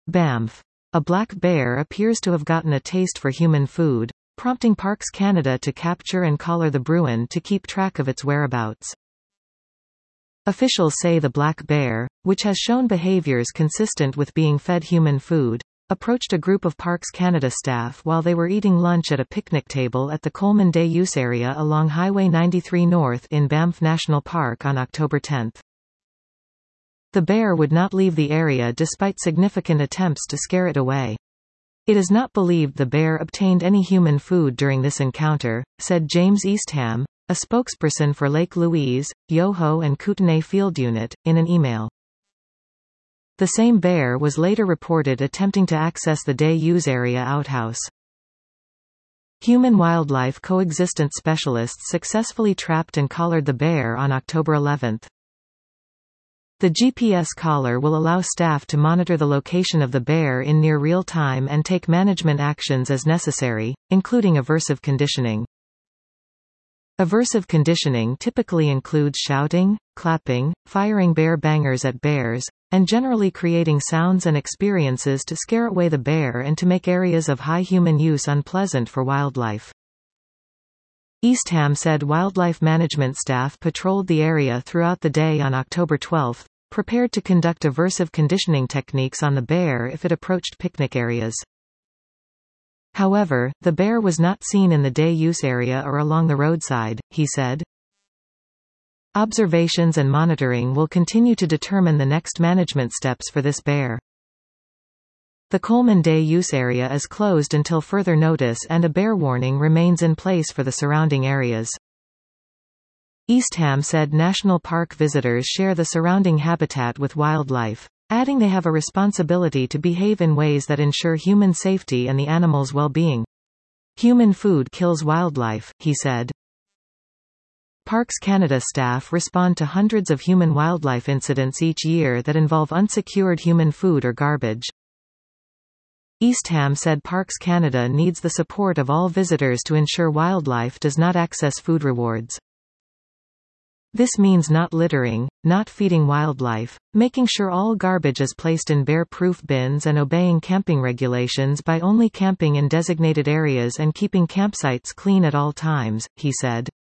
Banff. A black bear appears to have gotten a taste for human food, prompting Parks Canada to capture and collar the bruin to keep track of its whereabouts. Officials say the black bear, which has shown behaviors consistent with being fed human food, approached a group of Parks Canada staff while they were eating lunch at a picnic table at the Coleman Day Use Area along Highway 93 North in Banff National Park on October 10. The bear would not leave the area despite significant attempts to scare it away. It is not believed the bear obtained any human food during this encounter, said James Eastham, a spokesperson for Lake Louise, Yoho and Kootenay Field Unit, in an email. The same bear was later reported attempting to access the Day Use Area outhouse. Human-wildlife coexistence specialists successfully trapped and collared the bear on October 11. The GPS collar will allow staff to monitor the location of the bear in near real time and take management actions as necessary, including aversive conditioning. Aversive conditioning typically includes shouting, clapping, firing bear bangers at bears, and generally creating sounds and experiences to scare away the bear and to make areas of high human use unpleasant for wildlife. Eastham said wildlife management staff patrolled the area throughout the day on October 12, prepared to conduct aversive conditioning techniques on the bear if it approached picnic areas. However, the bear was not seen in the day use area or along the roadside, he said. Observations and monitoring will continue to determine the next management steps for this bear. The Coleman Day Use Area is closed until further notice and a bear warning remains in place for the surrounding areas. Eastham said national park visitors share the surrounding habitat with wildlife, adding they have a responsibility to behave in ways that ensure human safety and the animals' well-being. Human food kills wildlife, he said. Parks Canada staff respond to hundreds of human-wildlife incidents each year that involve unsecured human food or garbage. Eastham said Parks Canada needs the support of all visitors to ensure wildlife does not access food rewards. This means not littering, not feeding wildlife, making sure all garbage is placed in bear-proof bins and obeying camping regulations by only camping in designated areas and keeping campsites clean at all times, he said.